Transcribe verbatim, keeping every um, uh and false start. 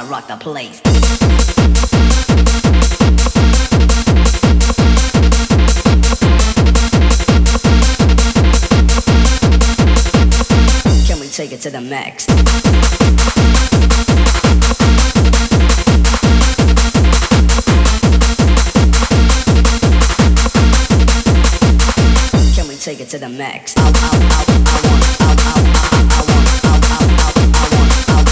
rock the place. Can we take it to the max? Can we take it to the max? Ow, ow.